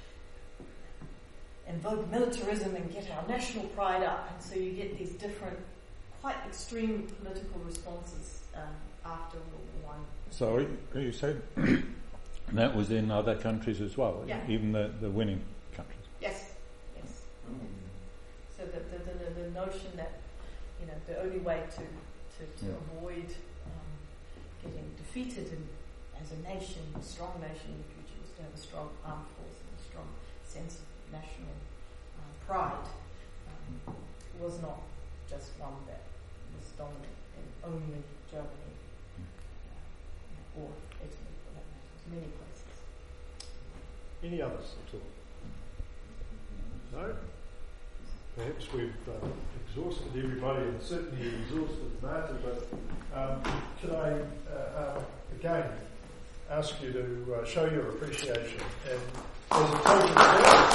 invoke militarism and get our national pride up. And so you get these different, quite extreme political responses um, after World War One. Sorry, you said that was in other countries as well, yeah. even the, the winning countries. Yes, yes. So the, the, the, the notion that, you know, the only way to, to, to yeah. avoid um, getting defeated in, as a nation, a strong nation in the future, was to have a strong armed force and a strong sense of national uh, pride um, was not just one that was dominant in only Germany uh, or Italy, for that matter, many places. Any others at all? No? Perhaps we've uh, exhausted everybody and certainly exhausted Martha, but um, can I uh, uh, again ask you to uh, show your appreciation and as a token of that,